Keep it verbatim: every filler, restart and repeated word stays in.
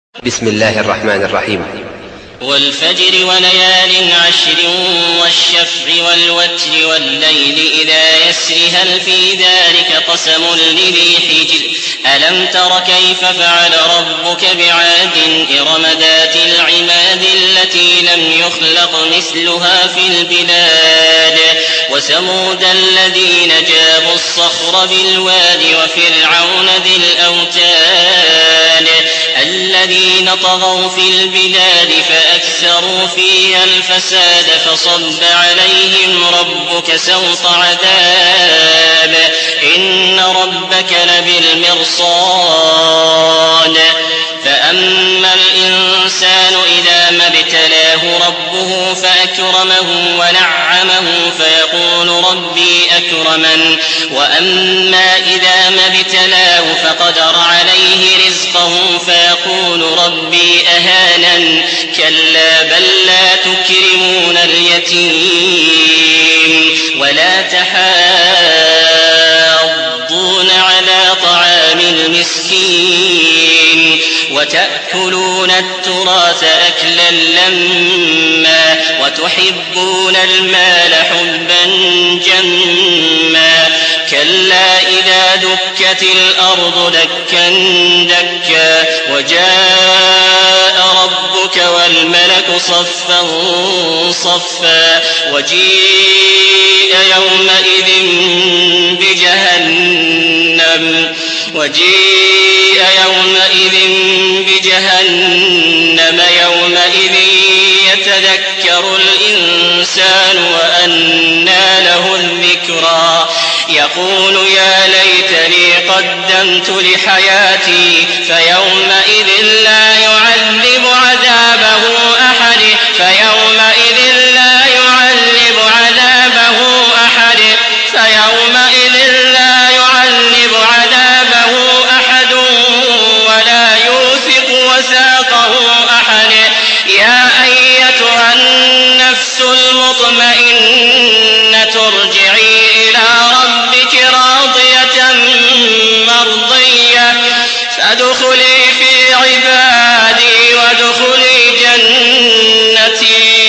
بسم الله الرحمن الرحيم. والفجر وليال عشر والشفع والوتر والليل إذا يسر هل في ذلك قسم لذي حجر ألم تر كيف فعل ربك بعاد إرم ذات العماد التي لم يخلق مثلها في البلاد وثمود الذين جابوا الصخر بالواد وفرعون ذي الأوتاد الذين طغوا في البلاد فأكثروا فيها الفساد فصب عليهم ربك سوط عذاب إن ربك لبالمرصاد فأما الإنسان إذا ما ابتلاه ربه فأكرمه ونعمه فيقول ربي أكرمن وأما إذا ما ابتلاه فقدر عليه رزقه فيقول ربي أهانن كلا بل لا تكرمون اليتيم ولا تحاضون على طعام المسكين وتأكلون التراث أكلا لما وتحبون المال حبا جما كلا إذا دكت الأرض دكا دكا وجاء ربك والملك صفا صفا وجيء يومئذ بجهنم وجيء يومئذ بجهنم يومئذ يتذكر الإنسان وأنى له الذكرى يقول يا ليتني قدمت لحياتي فيومئذ لا يعذب عذابه أحد فيومئذ لا يعذب عذابه أحد فيومئذ لا يعذب عذابه أحد ولا يوثق وثاقه أحد يا أيتها النفس المطمئنة ارجعي إلى ربك راضية مرضية فادخلي في عبادي وادخلي جنتي